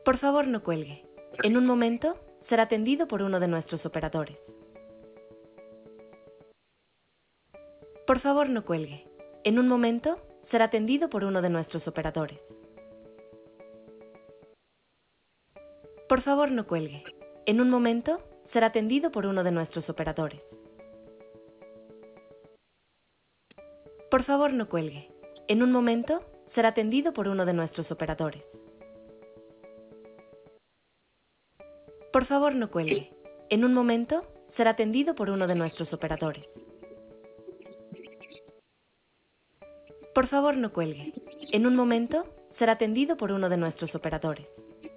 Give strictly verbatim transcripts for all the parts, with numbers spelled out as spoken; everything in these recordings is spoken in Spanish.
Por favor, no cuelgue. En un momento, será atendido por uno de nuestros operadores. Por favor, no cuelgue. En un momento, será atendido por uno de nuestros operadores. Por favor, no cuelgue. En un momento, será atendido por uno de nuestros operadores. Por favor, no cuelgue. En un momento, será atendido por uno de nuestros operadores. Por favor, no cuelgue. En un momento, será atendido por uno de nuestros operadores. Por favor, no cuelgue. En un momento, será atendido por uno de nuestros operadores.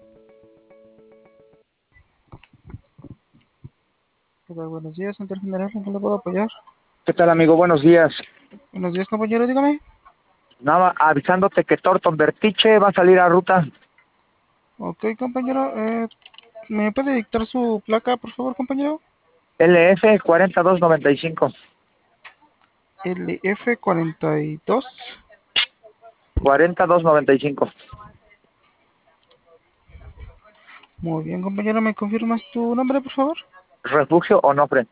¿Qué tal? Buenos días, Centro General, ¿en qué le puedo apoyar? ¿Qué tal, amigo? Buenos días. Buenos días, compañero, dígame. Nada, avisándote que Torton Vertiche va a salir a ruta. Ok, compañero, eh, ¿me puede dictar su placa, por favor, compañero? L F cuarenta y dos noventa y cinco. L F cuarenta y dos. cuarenta y dos noventa y cinco. Muy bien, compañero, ¿me confirmas tu nombre, por favor? Refugio Onofre.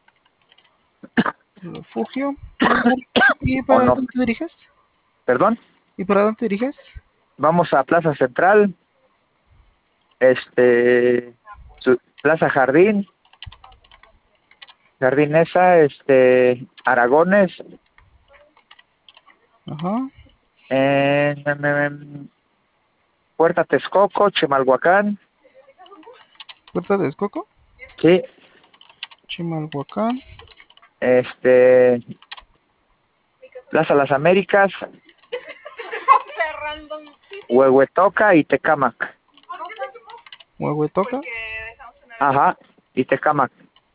Refugio. ¿Y para Onofre. dónde te diriges? ¿Perdón? ¿Y para dónde te diriges? Vamos a Plaza Central. Este... su- Plaza Jardín. Jardín esa, este... Aragones. Ajá. En, en- en- Puerta Texcoco, Chimalhuacán. Puerta de Escoco, Sí. Chimalhuacán. Este... Plaza Las Américas. Huehuetoca y Tecámac. Huehuetoca. Ajá, y Tecámac.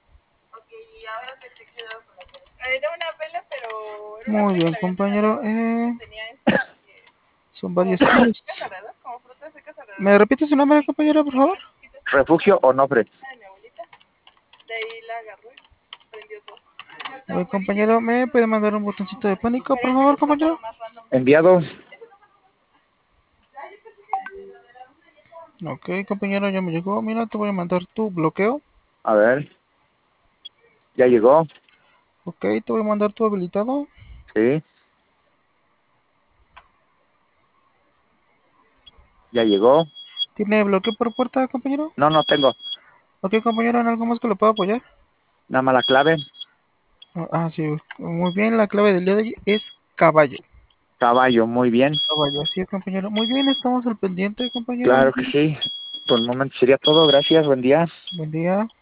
Muy bien, compañero. Eh, son varios kilos. ¿Me repite su nombre, compañero, por favor? Refugio Onofre. A ver, compañero, ¿me puede mandar un botoncito de pánico, por favor, compañero? Enviado. Ok, compañero, ya me llegó. Mira, te voy a mandar tu bloqueo. A ver. Ya llegó. Ok, te voy a mandar tu habilitado. Sí. Ya llegó. ¿Tiene bloqueo por puerta, compañero? No, no tengo. Ok, compañero, ¿en algo más que lo pueda apoyar? Nada más la clave. Ah, ah, sí, muy bien, la clave del día de hoy es caballo. Caballo, muy bien. Caballo, así es, compañero. Muy bien, estamos al pendiente, compañero. Claro que sí. Por el momento sería todo. Gracias. Buen día. Buen día.